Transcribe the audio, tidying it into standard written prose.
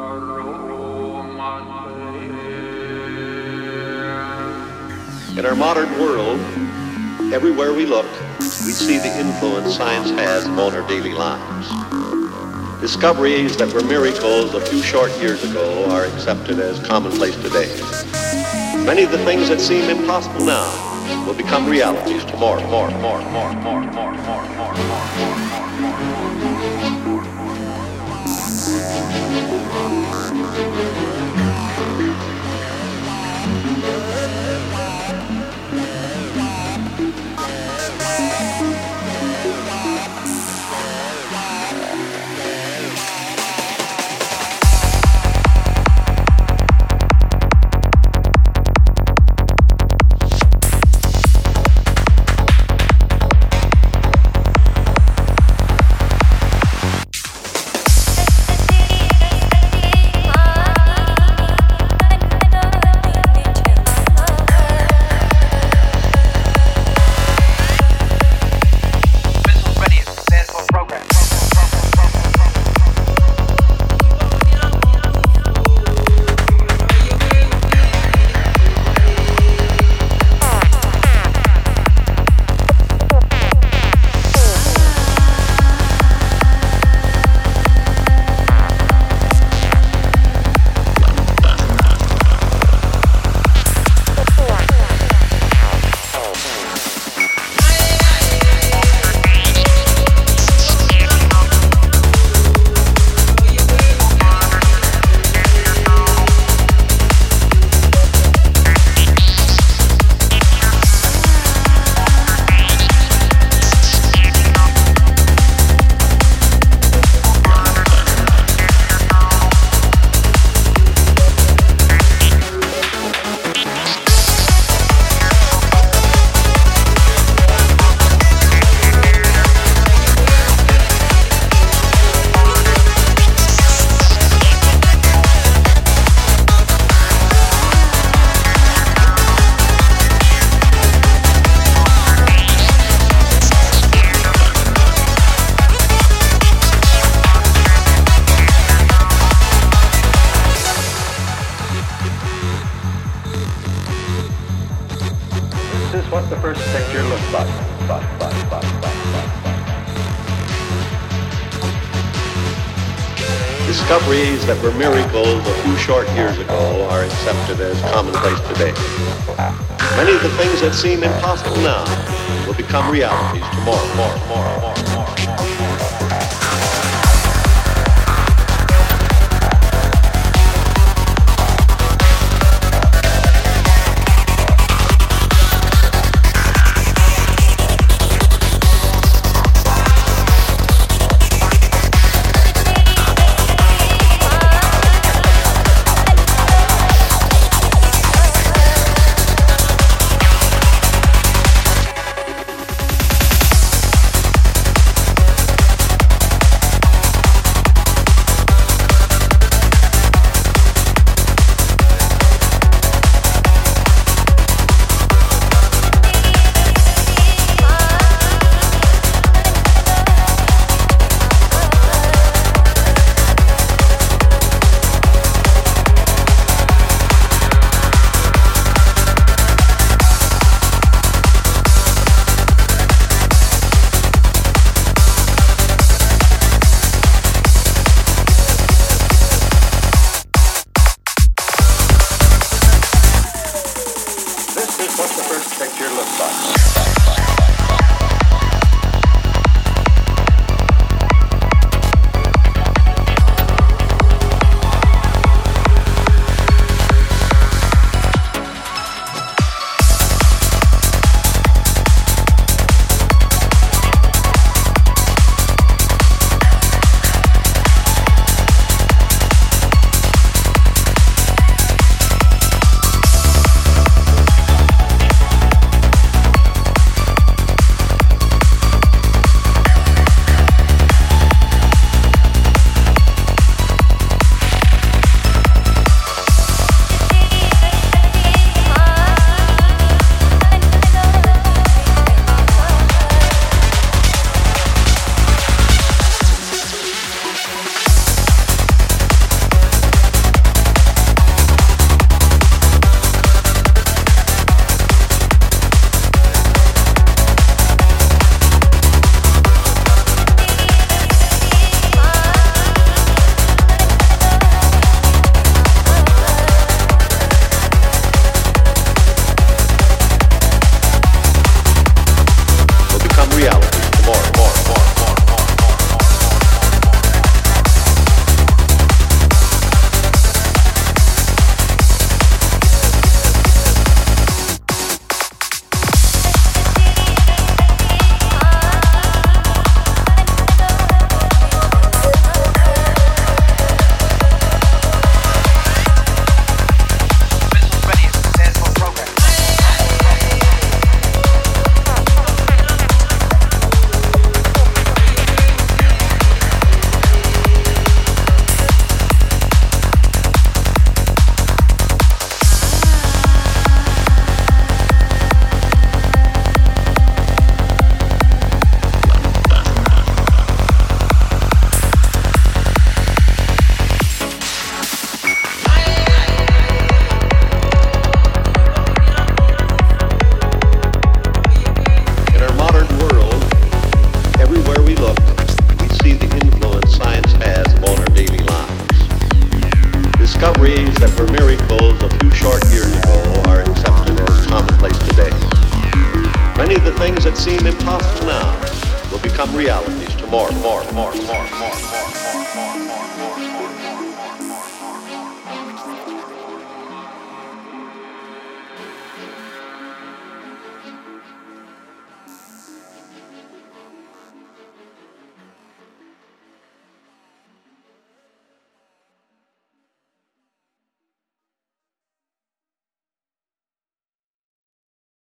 In our modern world, everywhere we look, we see the influence science has on our daily lives. Discoveries that were miracles a few short years ago are accepted as commonplace today. Many of the things that seem impossible now will become realities tomorrow. Discoveries that were miracles a few short years ago are accepted as commonplace today. Many of the things that seem impossible now will become realities tomorrow. many of the things that seem impossible now will become realities tomorrow.